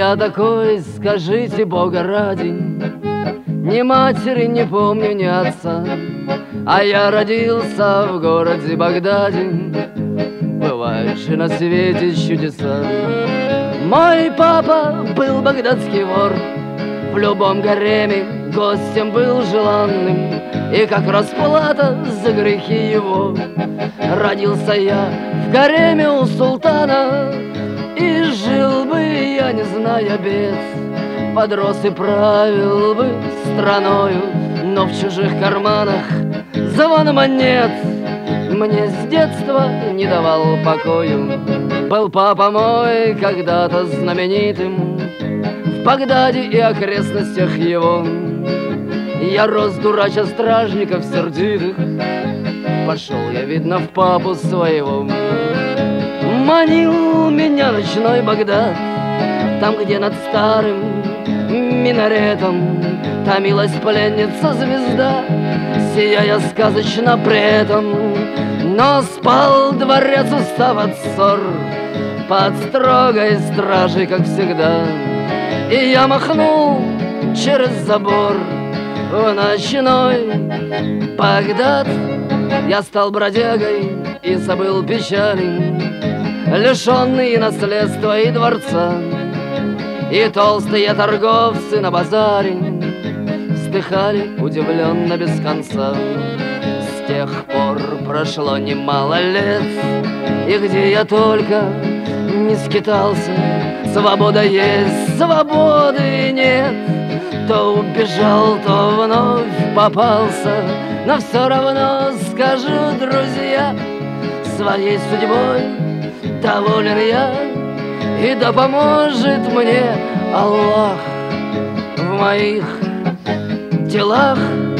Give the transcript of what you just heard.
я такой, скажите, Бога ради? Ни матери не помню, ни отца, а я родился в городе Багдаде. Бывают же на свете чудеса. Мой папа был багдадский вор, в любом гареме гостем был желанным, и как расплата за грехи его родился я в гареме у султана. И жил бы я, не зная бед, подрос и правил бы страною, но в чужих карманах звон монет мне с детства не давал покою. Был папа мой когда-то знаменитым в Багдаде и окрестностях его. Я рос, дурача стражников сердитых, пошел я, видно, в папу своего. Манил меня ночной Багдад, там, где над старым минаретом томилась пленница-звезда, сияя сказочно при этом. Но спал дворец, устав от ссор, под строгой стражей, как всегда. И я махнул через забор в ночной Багдад. Я стал бродягой и забыл печали, лишенный наследства и дворца. И толстые торговцы на базаре вздыхали удивленно без конца. С тех пор прошло немало лет, и где я только не скитался, свобода есть, свободы нет. То убежал, то вновь попался, но все равно скажу, друзья, своей судьбой доволен я, и да поможет мне Аллах в моих делах.